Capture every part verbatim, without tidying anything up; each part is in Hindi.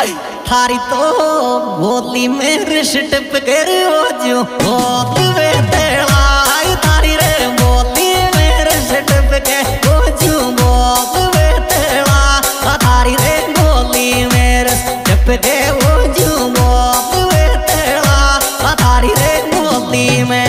थारी तो गोली मेरे शिटप कर हो जो बहुत वे तेरा थारी रे गोली मेरे शिटप के हो जो बहुत वे तेरा थारी रे गोली मेरे शिटप के हो जो बहुत वे तेरा थारी रे गोली में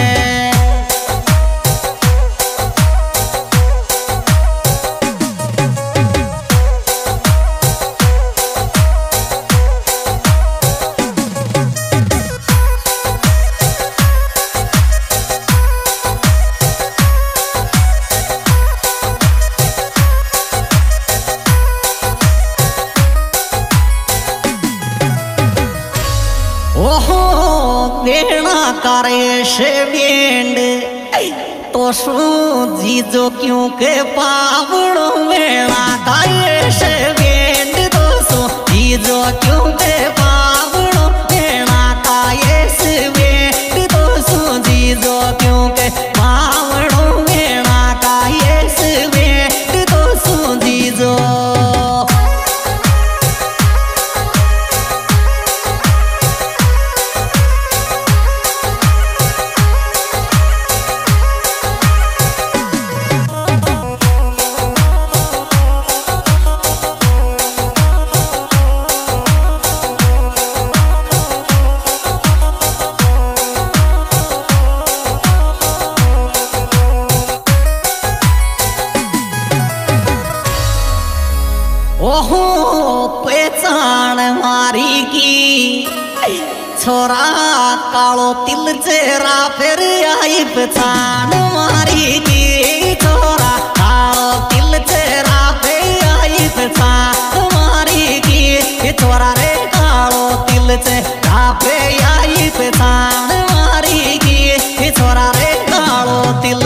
ओहो बेड़ा करे से बेंड तो सू जीजो क्यों के पावड़ो बेड़ा करे से बेंड तो सू जीजो क्यों के पावड़ो बेड़ा करे से बेंड तो सू जीजो क्यों के पावड़ो बेड़ा करे से बेंड तो सू जीजो ओहो पहचान मारी की छोरा कालो तिल चेहरा फिर आई पहचान मारी की छोरा कालो तिल चेहरा फिर आई पहचान मारी की छोरा रे कालो तिल चेहरा फिर आई पहचान मारी की छोरा रे कालो तिल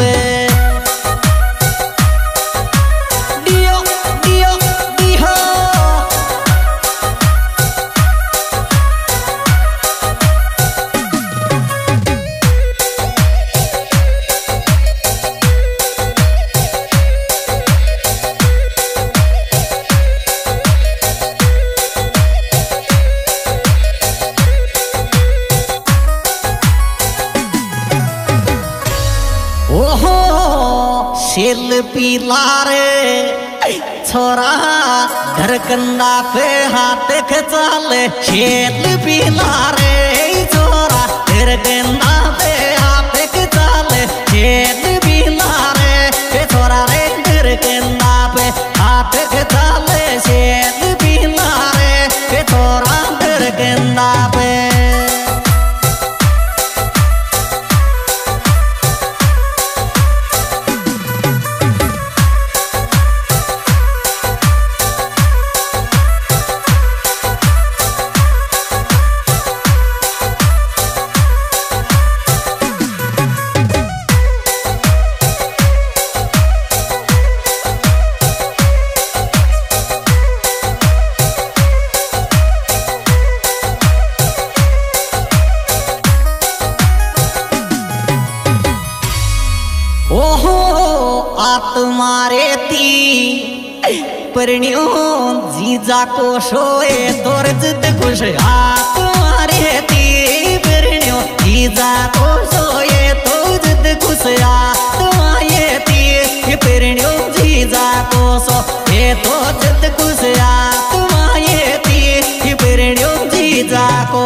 ओहो शेल पीला रे छोरा घर कंदा पे हाथ खचाले शेल पीला रे छोरा घर कंदा पे हाथ खचाले शेल पीला रे छोरा रे घर कंदा पे हाथ खचाले शेल पीला रे छोरा घर कंदा पे ओहो आत्मारे ती परण्यो जीजा को सोए तोर जिद खुश आत्मारे ती परण्यो जीजा को सोए तो जिद खुश आत्मारे ती परण्यो जीजा को सोए तो जिद खुश आत्मारे ती परण्यो जीजा को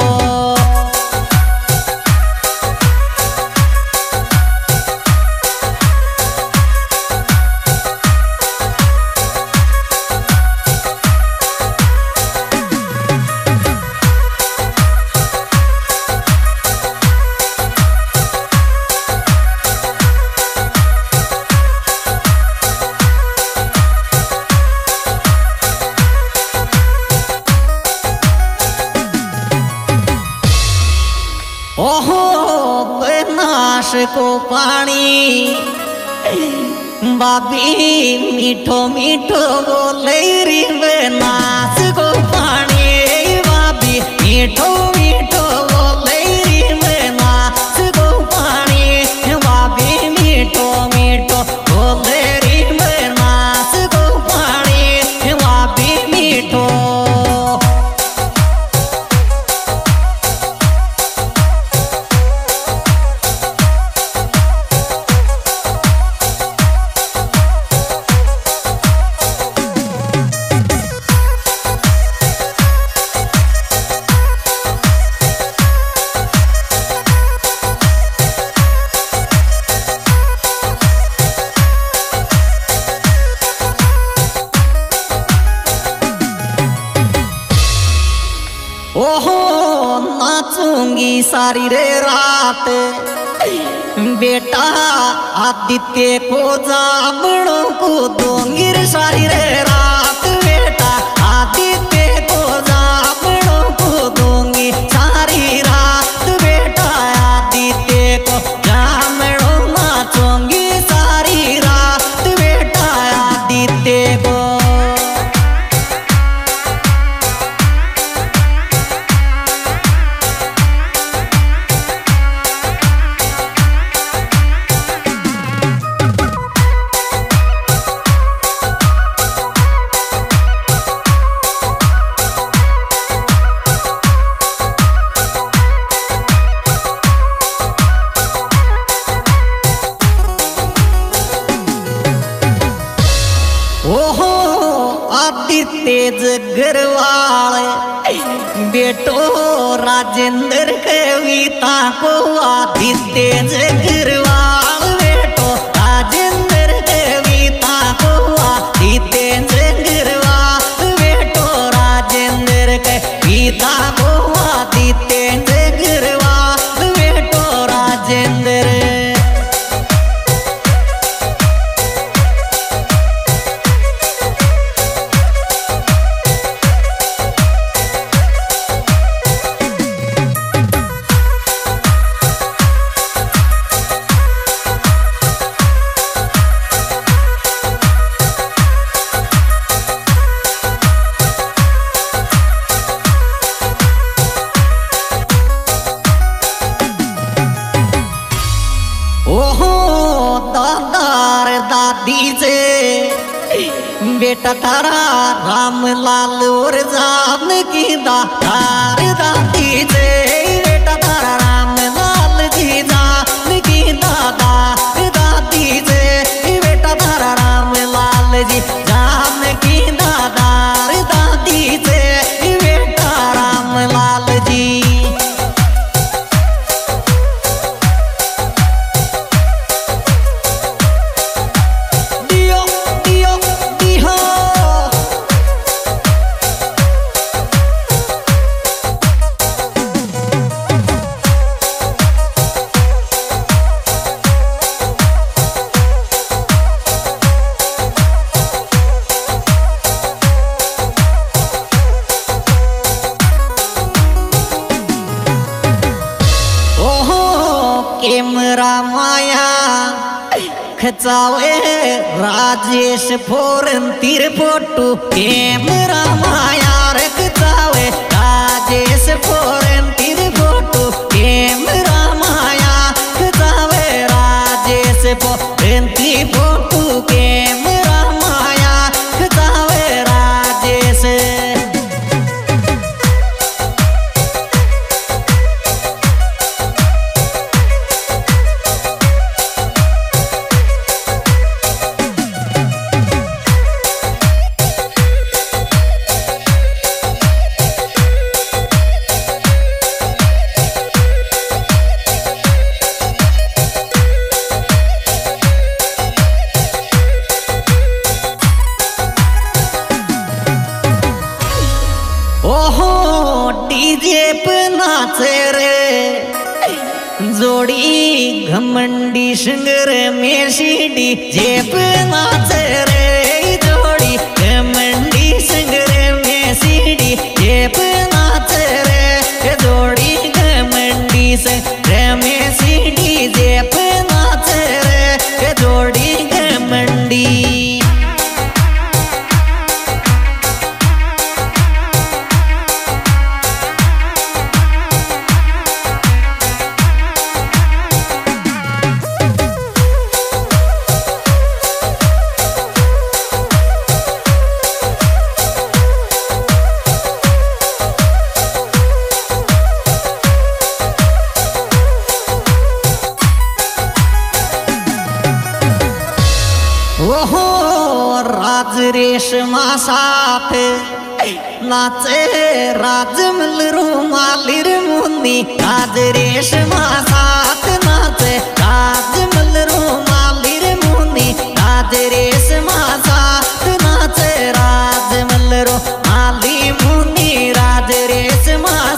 ओहो नाश को पानी बाबी मीठो मीठो बोले री नाश को पानी बाबी मीठो मीठो बोले री नाश को पानी बाबी मीठो मीठो बोले री नाश को पानी बाबी मीठो ओहो नाचूंगी सारी रे रात बेटा आदित्य को जामड़ों को दूंगी रे सारी रे रात बेटा आदित्य को जामड़ों को दूंगी सारी रात बेटा आदित्य को जामड़ों नाचूंगी सारी रात बेटा आदित्य को। ओहो आदित्य जगरवाल बेटो राजेंद्र कविता को आदित्य जगरवाल बेटो राजेंद्र कविता को आदित्य जगरवाल बेटो राजेंद्र कविता को आदित्य जगरवाल बेटो राजेंद्र। ओहो दादार दादी जे बेटा तारा रामलाल और जानकी दादार दादी जे बेटा तारा रामलाल जी जानकी दादार दादी जे बेटा तारा रामलाल जी जानकी दादार दादी जे बेटा रामलाल जी। कैमरा माया खचावे राजेश फोरन तीर फोटो कैमरा माया खचावे राजेश फोरन तीर फोटो कैमरा माया खचावे राजेश फोरन तीर फोटो कैमरा माया खचावे राजेश। ओहो डीजे पे नाचे रे जोड़ी घमंडी सिंगर में सीडी जेप नाचे रे जोड़ी घमंडी सिंगर में सीडी जेप नाचे रे जोड़ी घमंडी सिंगर में सीडी जेप नाचे रे जोड़ी घमंडी। ओहो राज रेशमा साथ नाचे राजमल रुमालिर मुन्नी राज रेशमा साथ नाचे राजमल रुमालिर मुन्नी राज रेशमा साथ नाचे राजमल रुमाली मुन्नी राज रेशमा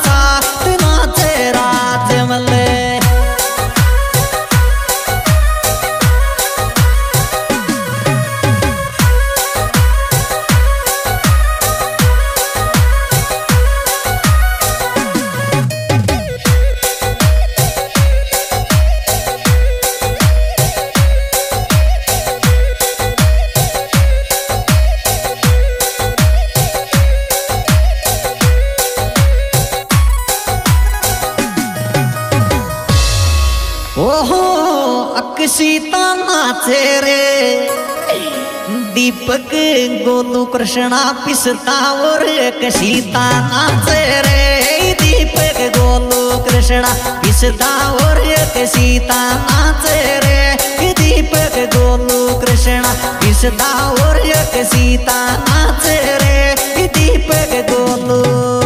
ओहो अकसीता नाचे रे दीपक गोलू कृष्णा पिसता और अकसीता नाचे रे दीपक गोलू कृष्णा पिसता और अकसीता नाचे रे दीपक गोलू कृष्णा पिसता और अकसीता नाचे रे दीपक गोलू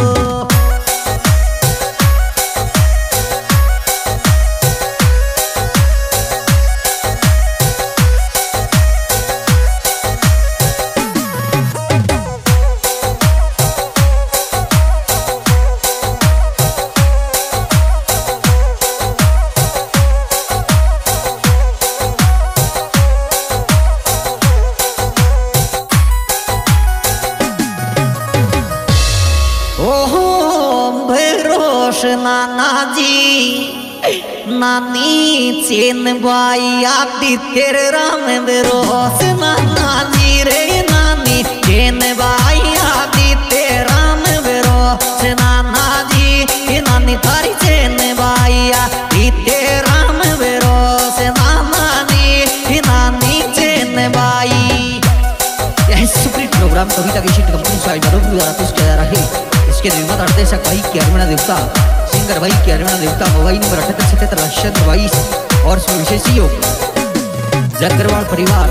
नाना जी नानी चेन बाई आदि तेरे राम बिरोस नाना जी रे नानी चेन बाई आदि तेरे राम बिरोस नाना जी नानी थारी चेन बाई आदि तेरे राम बिरोस नाना जी नानी चेन बाई। यह सुप्रीम प्रोग्राम कविता विशिष्ट कंपनी साइड द्वारा पेश किया जा रहा है। इसके निर्माता निर्देशक भाई के अरविंद देवता, सिंगर भाई के अरविंद देवता, मोबाइल नंबर अठहत्तर सतहत्तर अठहत्तर बाईस और विशेष योग जगरवाल परिवार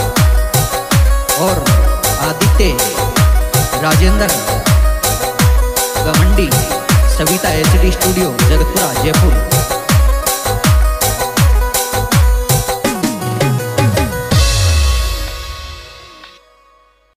और आदित्य राजेंद्र गमंडी सविता एचडी स्टूडियो जगतपुरा जयपुर।